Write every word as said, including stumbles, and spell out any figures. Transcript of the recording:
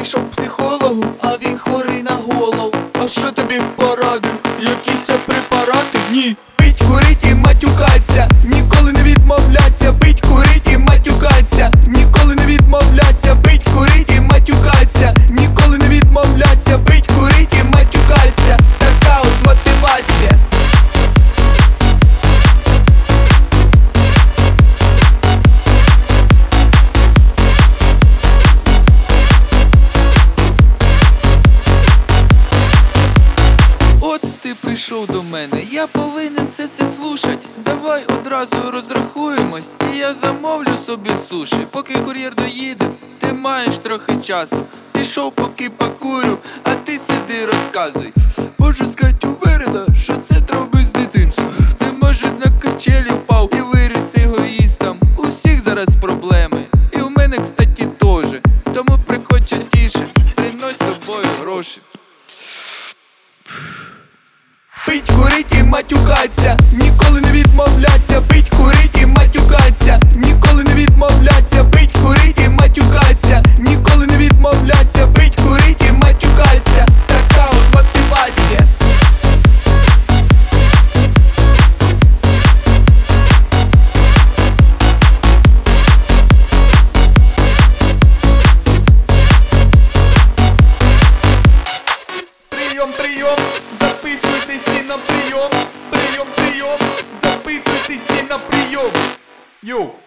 прийшов к психологу, а він хворий на голову. А що тобі порадив? Якісь препарати? Ні. Пить, курить і матюкаться, ніколи не відмовляться. Пить, курить і матюкаться, ніколи не відмовляться. Пить, курить і матюкаться, ніколи не відмовляться. Пить, курить і матюкаться. Така от мотивація. Ти прийшов до мене, я повинен все це слушать. Давай одразу розрахуємось, і я замовлю собі суші. Поки кур'єр доїде, ти маєш трохи часу. Пішов поки покурю, а ти сиди розказуй. Можу сказати уверено, що це травми з дитинства. Ти може на качелі впав і виріс егоїстом. У всіх зараз проблеми, і у мене, кстати, теж. Тому приходь частіше, принось з собою гроші. Пить, курить і матюкаться, ніколи не відмовляться. Пить, курить і матюкаться, ніколи не відмовляться. Пить, курить і матюкаться, ніколи не відмовляться. Пить, курить і матюкаться. Така от мотивація. Прийом, прийом, записуйтесь всі на прийом. Прийом, прийом, записуйтесь всі на прийом. Йоу.